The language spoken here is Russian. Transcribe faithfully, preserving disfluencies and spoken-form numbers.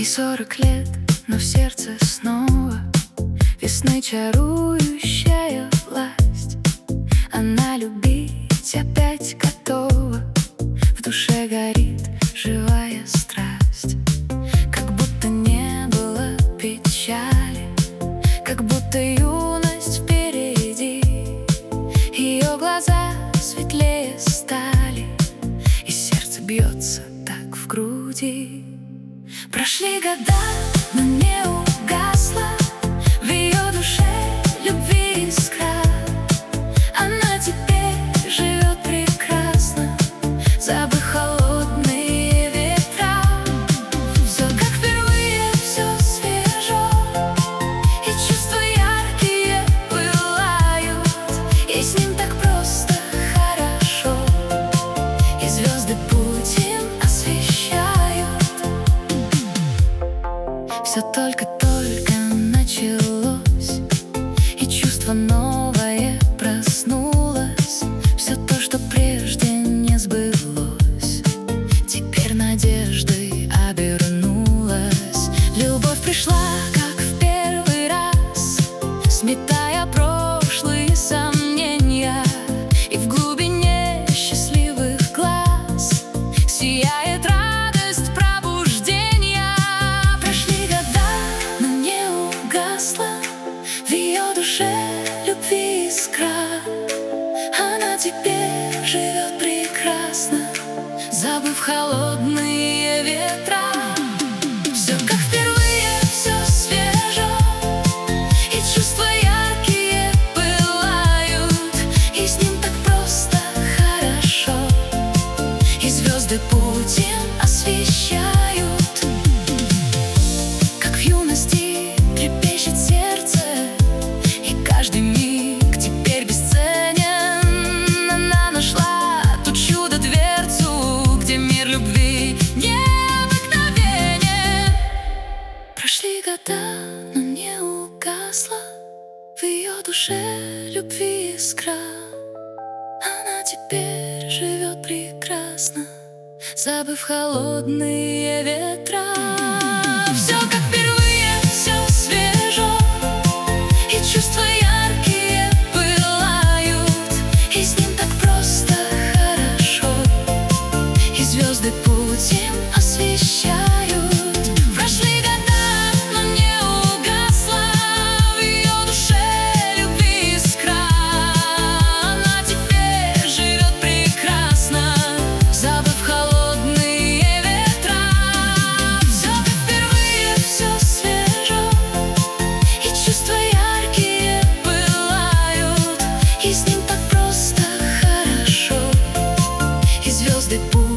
Ей сорок лет, но в сердце снова весны чарующая власть. Она любить опять готова, в душе горит живая страсть. Как будто не было печали, как будто юность впереди. Ее глаза светлее стали, и сердце бьется так в груди. Прошли года, но не угасла в ее душе любви искра. Она теперь живет прекрасно, забыв холодные ветра. Все как впервые, все свежо, и чувства яркие пылают. И с ним так просто хорошо, и звезды путь им освещают. Все только-только началось, и чувство новое проснулось. Все то, что прежде не сбылось, теперь надеждой обернулась. Любовь пришла, как в первый раз, сметая прошлые сомнения, и в глубине счастливых глаз сияет радость пробуждения. Прошли года, но не угасла в ее душе любви искра. Она теперь живет прекрасно, забыв холодные ветра. Все как впервые, все свежо, и чувства яркие пылают. И с ним так просто хорошо, и звезды путь им освещают. Как в юности трепещет сердце, и каждый миг теперь бесценен. Она нашла ту чудо-дверцу, где мир любви необыкновенен. Прошли года, но не угасла в ее душе любви искра. Она теперь живет прекрасно, забыв холодные ветра. Все как впервые, все свежо, и чувства яркие пылают. И с ним так просто хорошо, и звезды путь им освещают. Прошли года, но не угасла в ее душе любви искра. Она теперь живет прекрасно, забыв холодные ветра. Все как впервые, все свежо, и чувства яркие пылают. И с ним так просто хорошо, и звезды путь